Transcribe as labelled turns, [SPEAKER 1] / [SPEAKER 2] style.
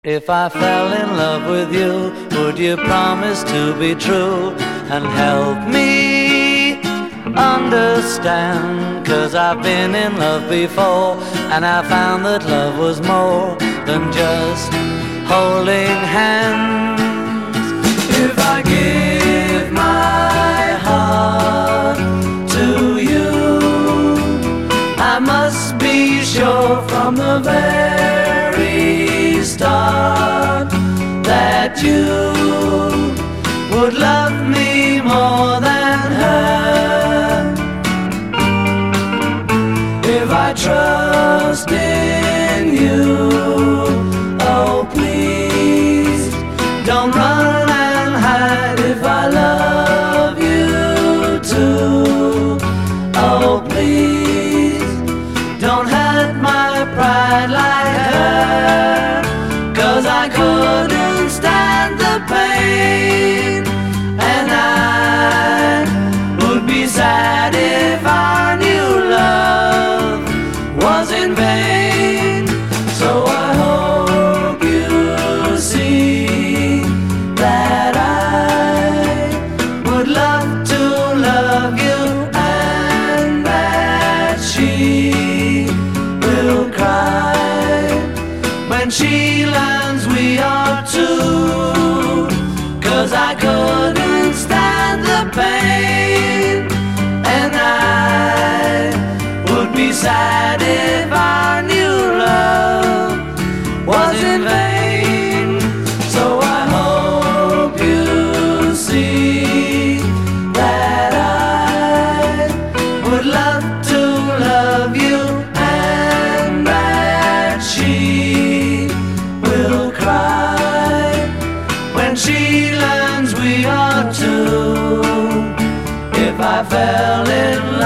[SPEAKER 1] If I fell in love with you, would you promise to be true and help me understand? 'Cause I've been in love before and I found that love was more than just holding hands. If I give my heart to you, I must be sure from the very start that you would love me more than her. If I trust in you, oh please don't run and hide. If I love you too, oh please don't hurt my pride like her. 'Cause I couldn't stand the pain, and I would be sad if I knew love was in vain. So I hope you see that I would love to love you, and that she will cry when she learns we are two. 'Cause I couldn't stand the pain, and I would be sad if I knew love was in vain. So I hope you see that I would love to love you, and that she will cry when she learns we are two. If I fell in love